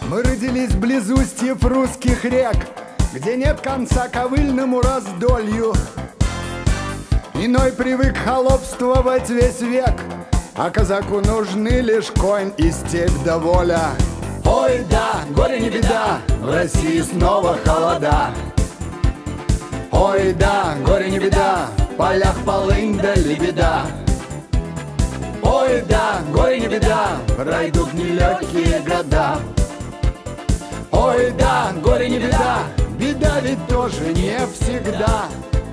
Мы родились близ устьев русских рек, где нет конца ковыльному раздолью. Иной привык холопствовать весь век, а казаку нужны лишь конь и степь да воля. Ой, да, горе не беда, в России снова холода. Ой, да, горе не беда, в полях полынь да лебеда. Ой, да, горе не беда, пройдут нелегкие года. Ой, да, горе не беда, беда ведь тоже не всегда.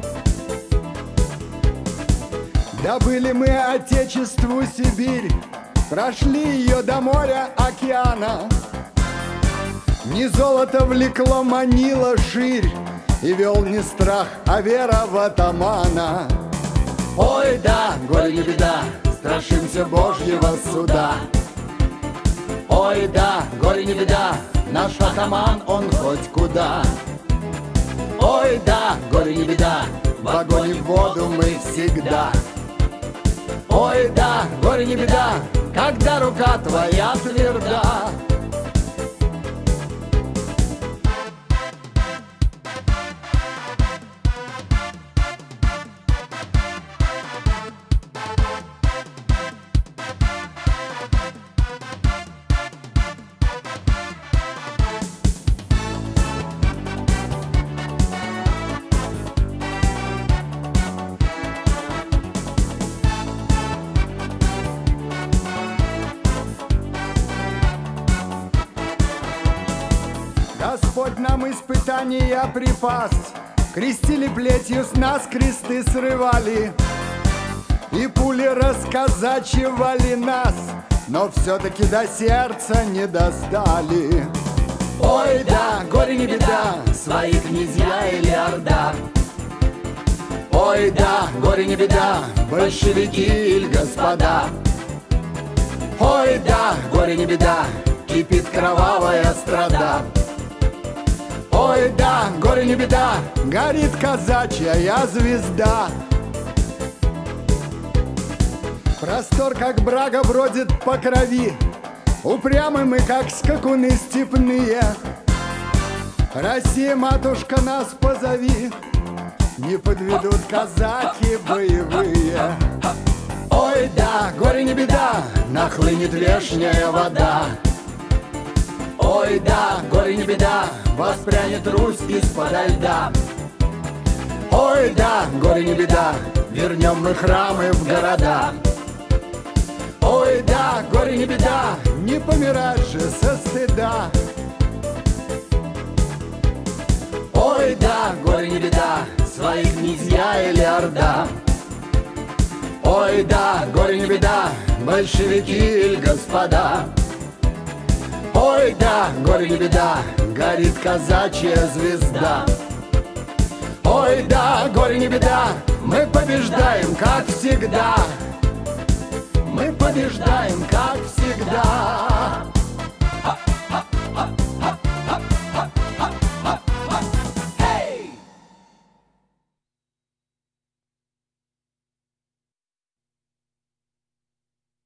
Добыли мы отечеству Сибирь, прошли ее до моря, океана. Не золото влекло, манило ширь, и вел не страх, а вера в атамана. Ой, да, горе не беда, страшимся Божьего суда. Ой, да, горе не беда, наш атаман, он хоть куда. Ой, да, горе не беда, в огонь и в воду мы всегда. Ой, да, горе не беда, когда рука твоя тверда. Господь нам испытания припас, крестили плетью, с нас кресты срывали, и пули расказачивали нас, но все-таки до сердца не достали. Ой, да, горе не беда, свои князья или орда. Ой, да, горе не беда, большевики или господа. Ой, да, горе не беда, кипит кровавая страда. Ой, да, горе не беда, горит казачья звезда. Простор, как брага, бродит по крови, упрямы мы, как скакуны степные. Россия, матушка, нас позови, не подведут казаки боевые. Ой, да, горе не беда, нахлынет вешняя вода. Ой, да, горе не беда, воспрянет Русь из-подо льда. Ой, да, горе не беда, вернем мы храмы в города. Ой, да, горе не беда, не помирать же со стыда. Ой, да, горе не беда, свои князья или орда. Ой, да, горе не беда, большевики или господа. Ой, да, горе не беда, горит казачья звезда. Ой, да, горе не беда, мы побеждаем, как всегда. Мы побеждаем, как всегда.